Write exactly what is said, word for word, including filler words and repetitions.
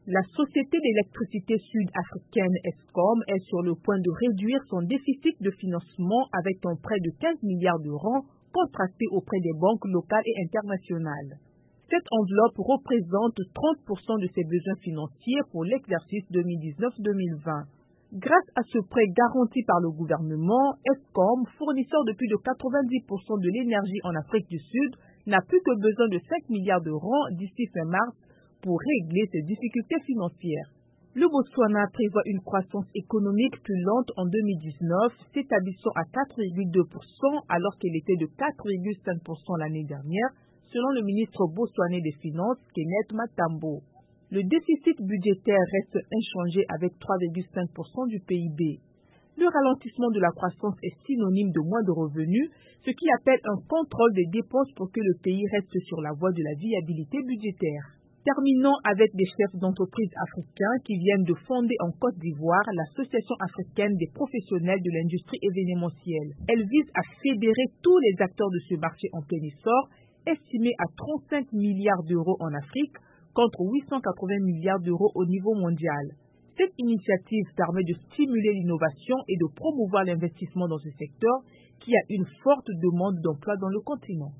La société d'électricité sud-africaine Eskom est sur le point de réduire son déficit de financement avec un prêt de quinze milliards d'euros contracté auprès des banques locales et internationales. Cette enveloppe représente trente pour cent de ses besoins financiers pour l'exercice deux mille dix-neuf deux mille vingt. Grâce à ce prêt garanti par le gouvernement, Eskom, fournisseur de plus de quatre-vingt-dix pour cent de l'énergie en Afrique du Sud, n'a plus que besoin de cinq milliards d'euros d'ici fin mars pour régler ses difficultés financières. Le Botswana prévoit une croissance économique plus lente en deux mille dix-neuf, s'établissant à quatre virgule deux pour cent alors qu'elle était de quatre virgule cinq pour cent l'année dernière, selon le ministre botswanais des Finances, Kenneth Matambo. Le déficit budgétaire reste inchangé avec trois virgule cinq pour cent du P I B. Le ralentissement de la croissance est synonyme de moins de revenus, ce qui appelle un contrôle des dépenses pour que le pays reste sur la voie de la viabilité budgétaire. Terminons avec des chefs d'entreprise africains qui viennent de fonder en Côte d'Ivoire l'Association africaine des professionnels de l'industrie événementielle. Elle vise à fédérer tous les acteurs de ce marché en plein essor, estimé à trente-cinq milliards d'euros en Afrique, contre huit cent quatre-vingts milliards d'euros au niveau mondial. Cette initiative permet de stimuler l'innovation et de promouvoir l'investissement dans ce secteur qui a une forte demande d'emploi dans le continent.